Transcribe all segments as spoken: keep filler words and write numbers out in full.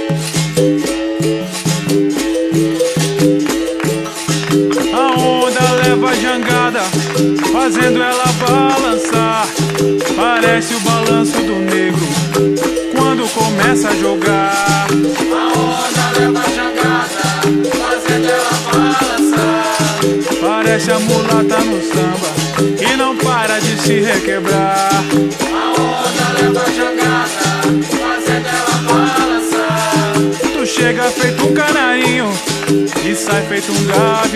A onda leva a jangada, fazendo ela balançar. Parece o balanço do negro quando começa a jogar. A onda leva a jangada, fazendo ela balançar. Parece a mulata no samba que não para de se requebrar. A onda leva a jangada, fazendo ela balançar. Tu chega feito um canarinho e sai feito um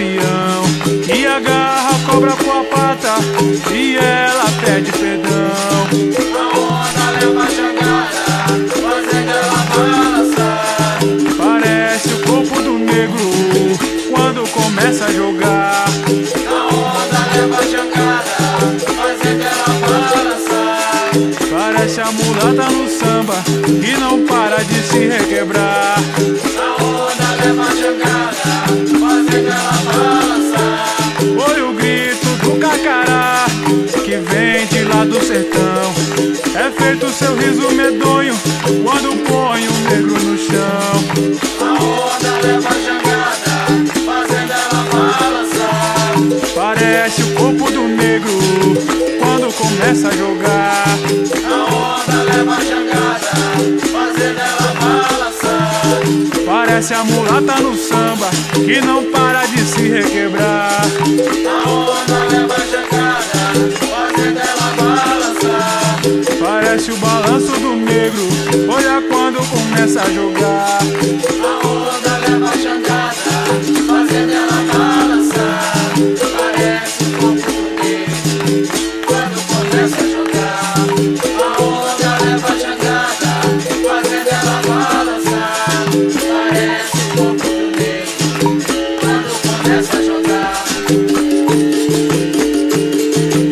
gavião, e agarra a cobra com a pata e ela pede perdão. A onda leva a jangada, fazendo ela balançar. Parece o corpo do negro quando começa a jogar. A onda leva a jangada, fazendo ela balançar. Parece a mulata no samba que não para de se requebrar. A onda leva a jangada, fazendo ela balançar. Foi o grito do cacará que vem de lá do sertão. É feito seu riso medonho quando põe o negro no chão. A onda leva a jangada, fazendo ela balançar. Parece o corpo do negro quando começa a jogar. A onda leva a jangada, fazendo ela balançar. Parece a mulata no samba que não para de se requebrar. A onda leva a jangada, fazendo ela balançar. Parece o balanço do negro, olha quando começa a jogar. A onda leva a jangada, fazendo ela balançar. Parece o corpo do negro quando começa a jogar. A onda leva a jangada, fazendo ela balançar. Parece o corpo do negro quando começa a jogar.